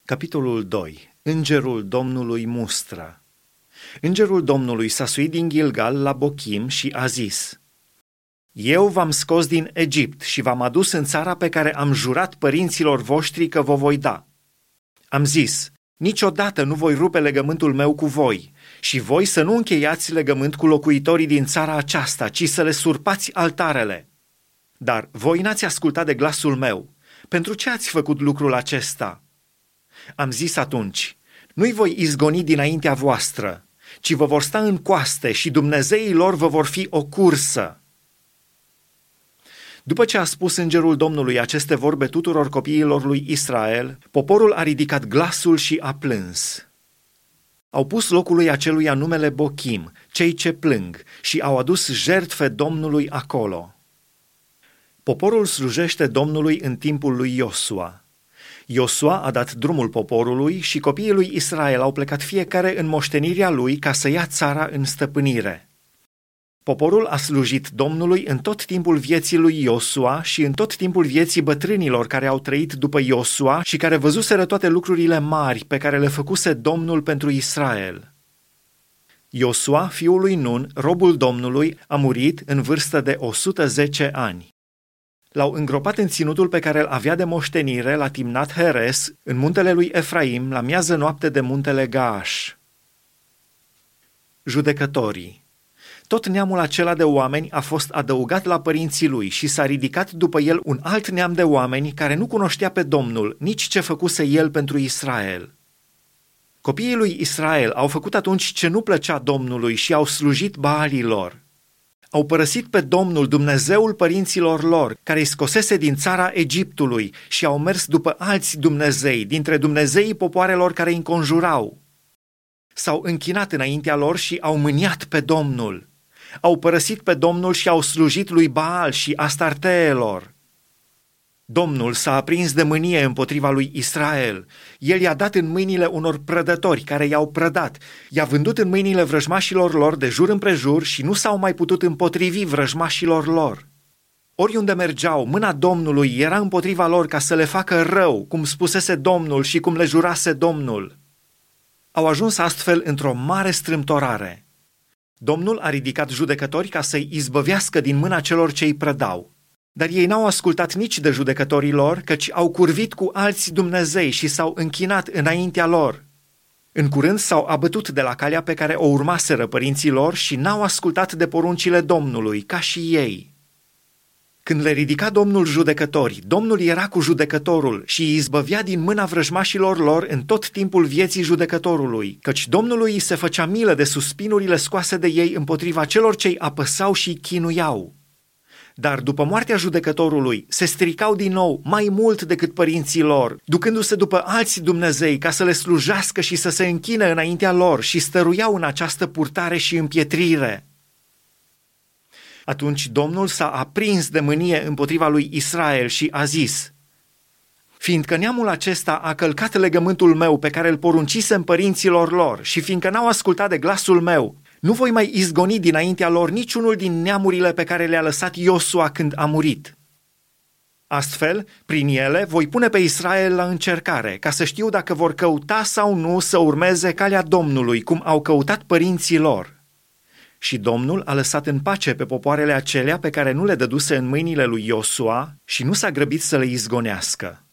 Capitolul 2. Îngerul Domnului mustră. Îngerul Domnului s-a suit din Gilgal la Bochim și a zis: Eu v-am scos din Egipt și v-am adus în țara pe care am jurat părinților voștri că vă voi da. Am zis: niciodată nu voi rupe legământul meu cu voi și voi să nu încheiați legământ cu locuitorii din țara aceasta, ci să le surpați altarele. Dar voi n-ați ascultat de glasul meu. Pentru ce ați făcut lucrul acesta? Am zis atunci: nu-i voi izgoni dinaintea voastră, ci vă vor sta în coaste și Dumnezeii lor vă vor fi o cursă. După ce a spus îngerul Domnului aceste vorbe tuturor copiilor lui Israel, poporul a ridicat glasul și a plâns. Au pus locului aceluia numele Bochim, cei ce plâng, și au adus jertfe Domnului acolo. Poporul slujește Domnului în timpul lui Iosua. Iosua a dat drumul poporului și copiii lui Israel au plecat fiecare în moștenirea lui ca să ia țara în stăpânire. Poporul a slujit Domnului în tot timpul vieții lui Iosua și în tot timpul vieții bătrânilor care au trăit după Iosua și care văzuseră toate lucrurile mari pe care le făcuse Domnul pentru Israel. Iosua, fiul lui Nun, robul Domnului, a murit în vârstă de 110 ani. L-au îngropat în ținutul pe care îl avea de moștenire la Timnat Heres, în muntele lui Efraim, la miază noapte de muntele Gaaș. Judecătorii. Tot neamul acela de oameni a fost adăugat la părinții lui și s-a ridicat după el un alt neam de oameni care nu cunoștea pe Domnul, nici ce făcuse el pentru Israel. Copiii lui Israel au făcut atunci ce nu plăcea Domnului și au slujit Baalilor. Au părăsit pe Domnul, Dumnezeul părinților lor, care îi scosese din țara Egiptului, și au mers după alți Dumnezei, dintre Dumnezeii popoarelor care îi înconjurau. S-au închinat înaintea lor și au mâniat pe Domnul. Au părăsit pe Domnul și au slujit lui Baal și Astarteelor. Domnul s-a aprins de mânie împotriva lui Israel. El i-a dat în mâinile unor prădători care i-au prădat, i-a vândut în mâinile vrăjmașilor lor de jur împrejur și nu s-au mai putut împotrivi vrăjmașilor lor. Oriunde mergeau, mâna Domnului era împotriva lor ca să le facă rău, cum spusese Domnul și cum le jurase Domnul. Au ajuns astfel într-o mare strâmtorare. Domnul a ridicat judecători ca să-i izbăvească din mâna celor ce îi prădau. Dar ei n-au ascultat nici de judecătorii lor, căci au curvit cu alți Dumnezei și s-au închinat înaintea lor. În curând s-au abătut de la calea pe care o urmaseră părinții lor și n-au ascultat de poruncile Domnului, ca și ei. Când le ridica Domnul judecători, Domnul era cu judecătorul și îi izbăvea din mâna vrăjmașilor lor în tot timpul vieții judecătorului, căci Domnului îi se făcea milă de suspinurile scoase de ei împotriva celor ce îi apăsau și îi chinuiau. Dar după moartea judecătorului se stricau din nou mai mult decât părinții lor, ducându-se după alți Dumnezei ca să le slujească și să se închine înaintea lor și stăruiau în această purtare și împietrire. Atunci Domnul s-a aprins de mânie împotriva lui Israel și a zis: fiindcă neamul acesta a călcat legământul meu pe care îl poruncisem părinților lor și fiindcă n-au ascultat de glasul meu, nu voi mai izgoni dinaintea lor niciunul din neamurile pe care le-a lăsat Iosua când a murit. Astfel, prin ele voi pune pe Israel la încercare, ca să știu dacă vor căuta sau nu să urmeze calea Domnului, cum au căutat părinții lor. Și Domnul a lăsat în pace pe popoarele acelea pe care nu le dăduse în mâinile lui Iosua și nu s-a grăbit să le izgonească.